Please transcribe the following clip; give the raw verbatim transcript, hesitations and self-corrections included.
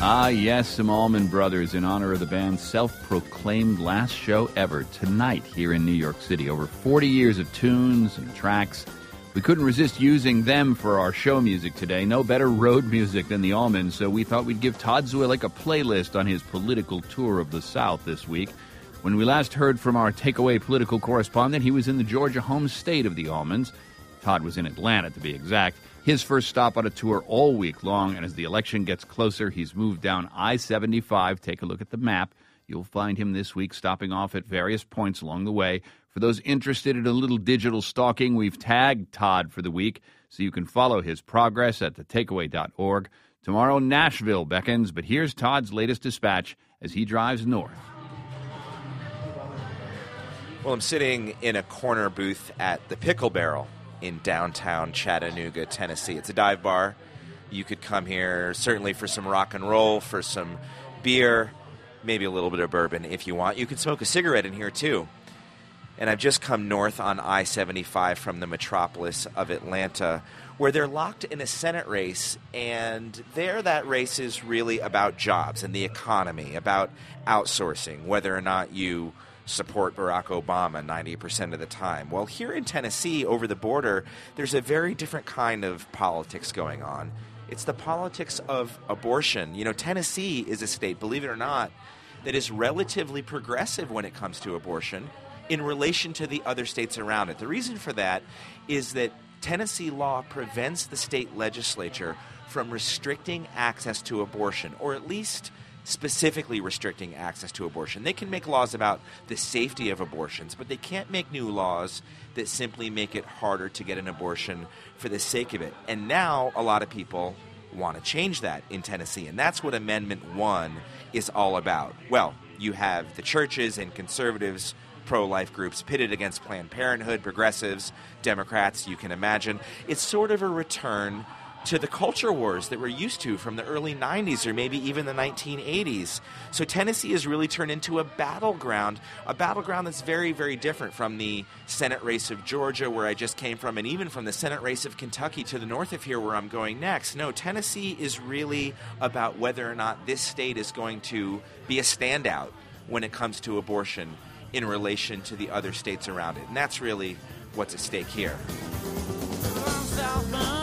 Ah, yes, some Allman Brothers in honor of the band's self-proclaimed last show ever tonight here in New York City. Over forty years of tunes and tracks. We couldn't resist using them for our show music today. No better road music than the Allmans, so we thought we'd give Todd Zwillich a playlist on his political tour of the South this week. When we last heard from our takeaway political correspondent, he was in the Georgia home state of the Allmans. Todd was in Atlanta, to be exact. His first stop on a tour all week long, and as the election gets closer, he's moved down I seventy-five. Take a look at the map. You'll find him this week stopping off at various points along the way. For those interested in a little digital stalking, we've tagged Todd for the week, so you can follow his progress at the takeaway dot org. Tomorrow, Nashville beckons, but here's Todd's latest dispatch as he drives north. Well, I'm sitting in a corner booth at the Pickle Barrel in downtown Chattanooga, Tennessee. It's a dive bar. You could come here certainly for some rock and roll, for some beer, maybe a little bit of bourbon if you want. You can smoke a cigarette in here too. And I've just come north on I seventy-five from the metropolis of Atlanta, where they're locked in a Senate race, and there that race is really about jobs and the economy, about outsourcing, whether or not you support Barack Obama ninety percent of the time. Well, here in Tennessee, over the border, there's a very different kind of politics going on. It's the politics of abortion. You know, Tennessee is a state, believe it or not, that is relatively progressive when it comes to abortion in relation to the other states around it. The reason for that is that Tennessee law prevents the state legislature from restricting access to abortion, or at least specifically restricting access to abortion. They can make laws about the safety of abortions, but they can't make new laws that simply make it harder to get an abortion for the sake of it. And now a lot of people want to change that in Tennessee, and that's what Amendment one is all about. Well, you have the churches and conservatives, pro-life groups pitted against Planned Parenthood, progressives, Democrats, you can imagine. It's sort of a return to the culture wars that we're used to from the early nineties or maybe even the nineteen eighties. So Tennessee has really turned into a battleground, a battleground that's very, very different from the Senate race of Georgia, where I just came from, and even from the Senate race of Kentucky to the north of here, where I'm going next. No, Tennessee is really about whether or not this state is going to be a standout when it comes to abortion in relation to the other states around it. And that's really what's at stake here.